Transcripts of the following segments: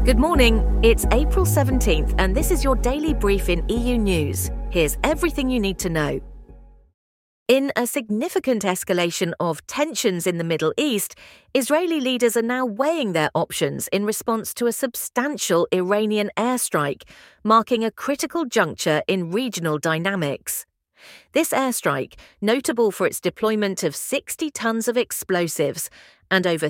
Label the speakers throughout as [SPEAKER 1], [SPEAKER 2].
[SPEAKER 1] Good morning, it's April 17th and this is your daily brief in EU News. Here's everything you need to know. In a significant escalation of tensions in the Middle East, Israeli leaders are now weighing their options in response to a substantial Iranian airstrike, marking a critical juncture in regional dynamics. This airstrike, notable for its deployment of 60 tons of explosives and over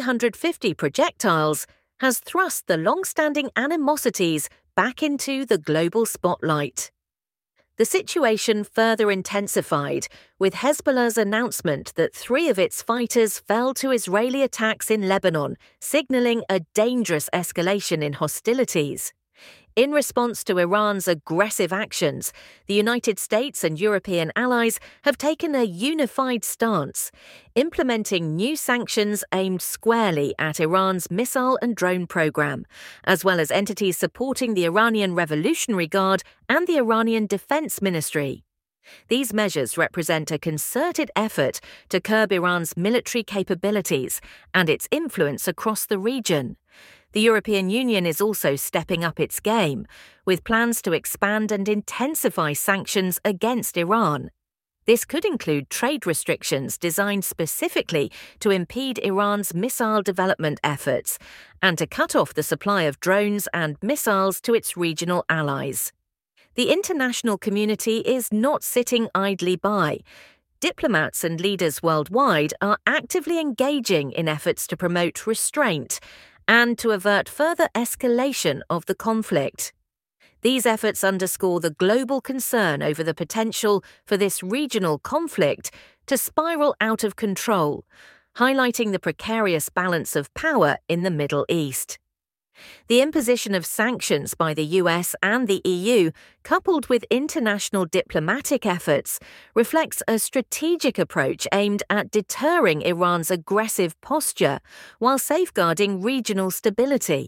[SPEAKER 1] 350 projectiles, has thrust the long-standing animosities back into the global spotlight. The situation further intensified with Hezbollah's announcement that 3 of its fighters fell to Israeli attacks in Lebanon, signaling a dangerous escalation in hostilities. In response to Iran's aggressive actions, the United States and European allies have taken a unified stance, implementing new sanctions aimed squarely at Iran's missile and drone program, as well as entities supporting the Iranian Revolutionary Guard and the Iranian Defense Ministry. These measures represent a concerted effort to curb Iran's military capabilities and its influence across the region. The European Union is also stepping up its game, with plans to expand and intensify sanctions against Iran. This could include trade restrictions designed specifically to impede Iran's missile development efforts and to cut off the supply of drones and missiles to its regional allies. The international community is not sitting idly by. Diplomats and leaders worldwide are actively engaging in efforts to promote restraint and to avert further escalation of the conflict. These efforts underscore the global concern over the potential for this regional conflict to spiral out of control, highlighting the precarious balance of power in the Middle East. The imposition of sanctions by the US and the EU, coupled with international diplomatic efforts, reflects a strategic approach aimed at deterring Iran's aggressive posture while safeguarding regional stability.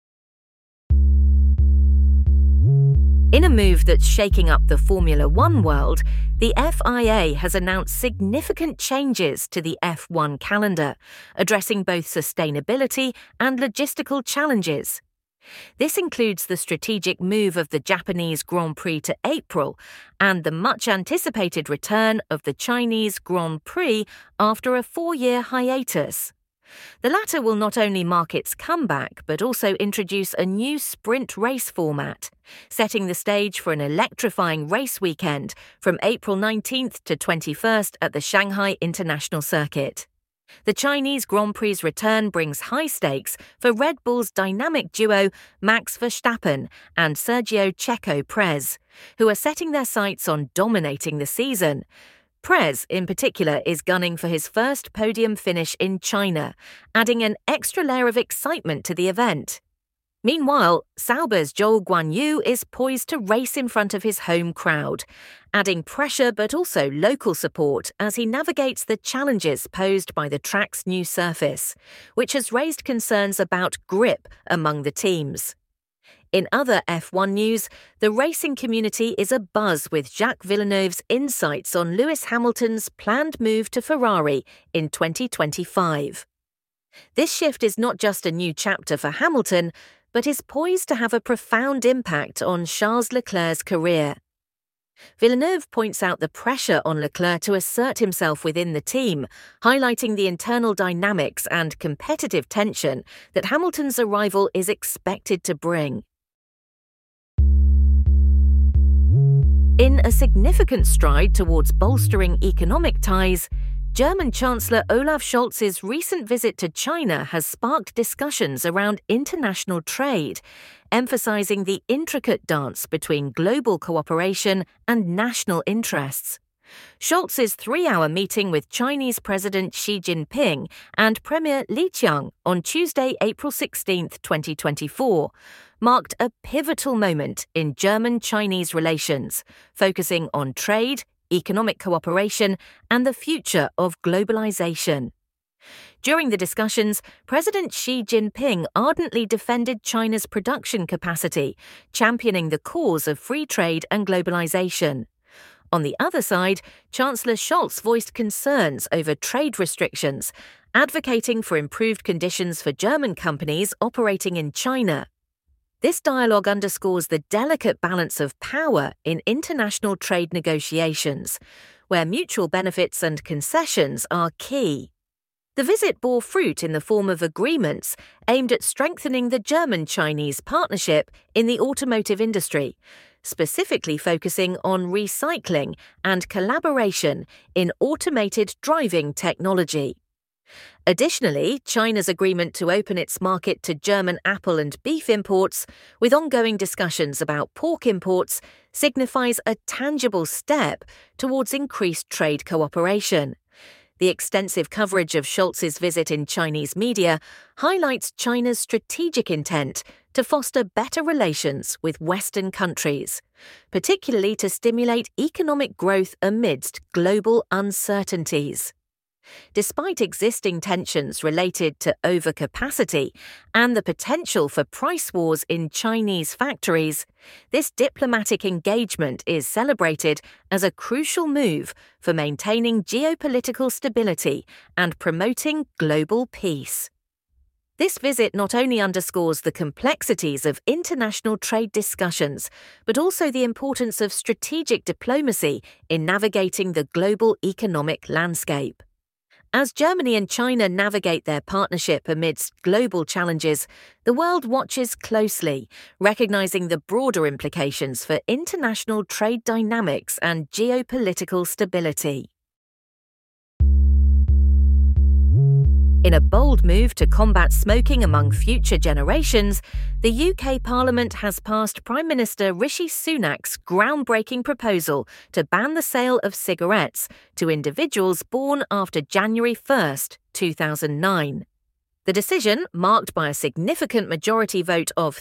[SPEAKER 1] In a move that's shaking up the Formula One world, the FIA has announced significant changes to the F1 calendar, addressing both sustainability and logistical challenges. This includes the strategic move of the Japanese Grand Prix to April and the much-anticipated return of the Chinese Grand Prix after a 4-year hiatus. The latter will not only mark its comeback, but also introduce a new sprint race format, setting the stage for an electrifying race weekend from April 19th to 21st at the Shanghai International Circuit. The Chinese Grand Prix's return brings high stakes for Red Bull's dynamic duo Max Verstappen and Sergio Checo Perez, who are setting their sights on dominating the season. Perez, in particular, is gunning for his first podium finish in China, adding an extra layer of excitement to the event. Meanwhile, Sauber's Zhou Guanyu is poised to race in front of his home crowd, adding pressure but also local support as he navigates the challenges posed by the track's new surface, which has raised concerns about grip among the teams. In other F1 news, the racing community is abuzz with Jacques Villeneuve's insights on Lewis Hamilton's planned move to Ferrari in 2025. This shift is not just a new chapter for Hamilton, but is poised to have a profound impact on Charles Leclerc's career. Villeneuve points out the pressure on Leclerc to assert himself within the team, highlighting the internal dynamics and competitive tension that Hamilton's arrival is expected to bring. In a significant stride towards bolstering economic ties, German Chancellor Olaf Scholz's recent visit to China has sparked discussions around international trade, emphasizing the intricate dance between global cooperation and national interests. Scholz's 3-hour meeting with Chinese President Xi Jinping and Premier Li Qiang on Tuesday, April 16, 2024, marked a pivotal moment in German-Chinese relations, focusing on trade, economic cooperation, and the future of globalization. During the discussions, President Xi Jinping ardently defended China's production capacity, championing the cause of free trade and globalization. On the other side, Chancellor Scholz voiced concerns over trade restrictions advocating for improved conditions for German companies operating in China. This dialogue underscores the delicate balance of power in international trade negotiations, where mutual benefits and concessions are key. The visit bore fruit in the form of agreements aimed at strengthening the German-Chinese partnership in the automotive industry, specifically focusing on recycling and collaboration in automated driving technology. Additionally, China's agreement to open its market to German apple and beef imports, with ongoing discussions about pork imports, signifies a tangible step towards increased trade cooperation. The extensive coverage of Scholz's visit in Chinese media highlights China's strategic intent to foster better relations with Western countries, particularly to stimulate economic growth amidst global uncertainties. Despite existing tensions related to overcapacity and the potential for price wars in Chinese factories, this diplomatic engagement is celebrated as a crucial move for maintaining geopolitical stability and promoting global peace. This visit not only underscores the complexities of international trade discussions, but also the importance of strategic diplomacy in navigating the global economic landscape. As Germany and China navigate their partnership amidst global challenges, the world watches closely, recognizing the broader implications for international trade dynamics and geopolitical stability. In a bold move to combat smoking among future generations, the UK Parliament has passed Prime Minister Rishi Sunak's groundbreaking proposal to ban the sale of cigarettes to individuals born after January 1, 2009. The decision, marked by a significant majority vote of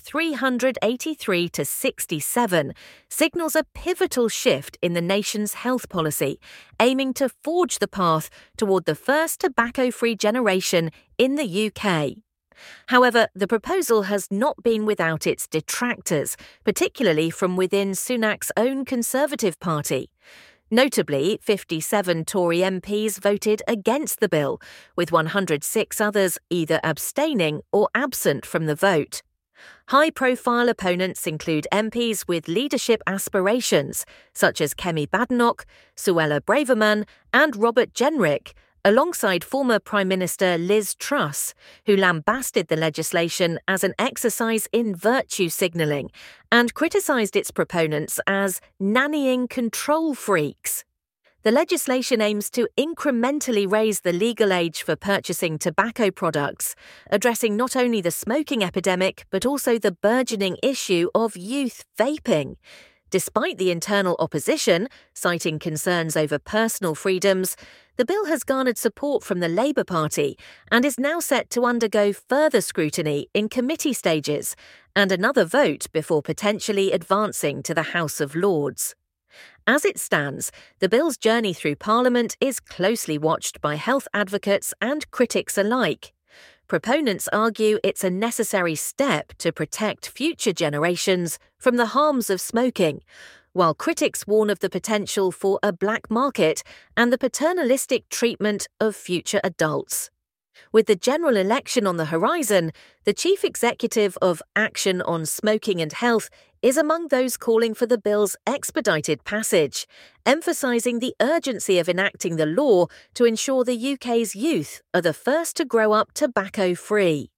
[SPEAKER 1] 383 to 67, signals a pivotal shift in the nation's health policy, aiming to forge the path toward the first tobacco-free generation in the UK. However, the proposal has not been without its detractors, particularly from within Sunak's own Conservative Party. Notably, 57 Tory MPs voted against the bill, with 106 others either abstaining or absent from the vote. High-profile opponents include MPs with leadership aspirations, such as Kemi Badenoch, Suella Braverman and Robert Jenrick, alongside former Prime Minister Liz Truss, who lambasted the legislation as an exercise in virtue signalling and criticised its proponents as nannying control freaks. The legislation aims to incrementally raise the legal age for purchasing tobacco products, addressing not only the smoking epidemic but also the burgeoning issue of youth vaping. Despite the internal opposition, citing concerns over personal freedoms, the bill has garnered support from the Labour Party and is now set to undergo further scrutiny in committee stages and another vote before potentially advancing to the House of Lords. As it stands, the bill's journey through Parliament is closely watched by health advocates and critics alike. Proponents argue it's a necessary step to protect future generations from the harms of smoking, while critics warn of the potential for a black market and the paternalistic treatment of future adults. With the general election on the horizon, the chief executive of Action on Smoking and Health is among those calling for the bill's expedited passage, emphasising the urgency of enacting the law to ensure the UK's youth are the first to grow up tobacco-free.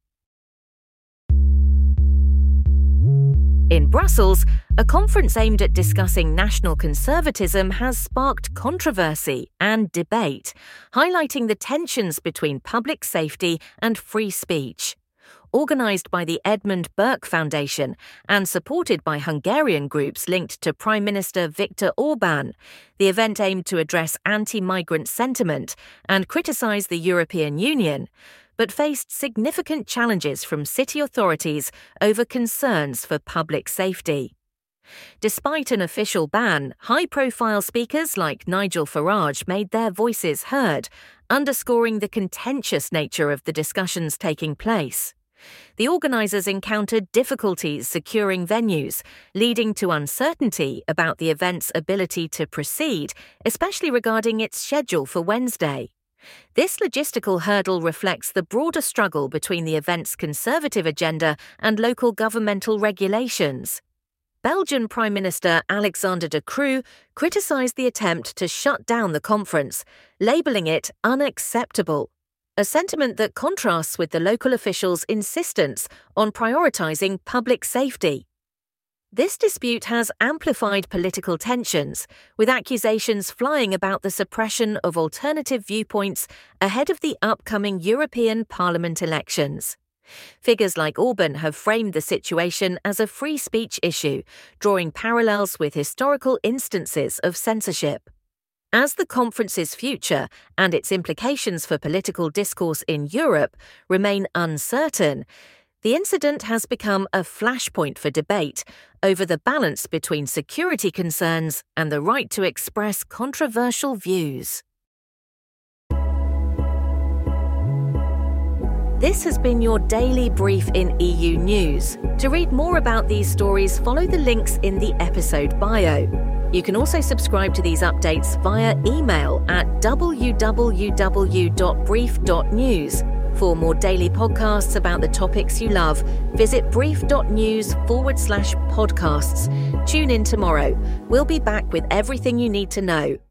[SPEAKER 1] In Brussels, a conference aimed at discussing national conservatism has sparked controversy and debate, highlighting the tensions between public safety and free speech. Organised by the Edmund Burke Foundation and supported by Hungarian groups linked to Prime Minister Viktor Orbán, the event aimed to address anti-migrant sentiment and criticise the European Union, but faced significant challenges from city authorities over concerns for public safety. Despite an official ban, high-profile speakers like Nigel Farage made their voices heard, underscoring the contentious nature of the discussions taking place. The organisers encountered difficulties securing venues, leading to uncertainty about the event's ability to proceed, especially regarding its schedule for Wednesday. This logistical hurdle reflects the broader struggle between the event's conservative agenda and local governmental regulations. Belgian Prime Minister Alexander De Croo criticised the attempt to shut down the conference, labelling it unacceptable, a sentiment that contrasts with the local officials' insistence on prioritising public safety. This dispute has amplified political tensions, with accusations flying about the suppression of alternative viewpoints ahead of the upcoming European Parliament elections. Figures like Orban have framed the situation as a free speech issue, drawing parallels with historical instances of censorship. As the conference's future and its implications for political discourse in Europe remain uncertain, the incident has become a flashpoint for debate over the balance between security concerns and the right to express controversial views. This has been your daily brief in EU News. To read more about these stories, follow the links in the episode bio. You can also subscribe to these updates via email at www.brief.news. For more daily podcasts about the topics you love, visit brief.news/podcasts. Tune in tomorrow. We'll be back with everything you need to know.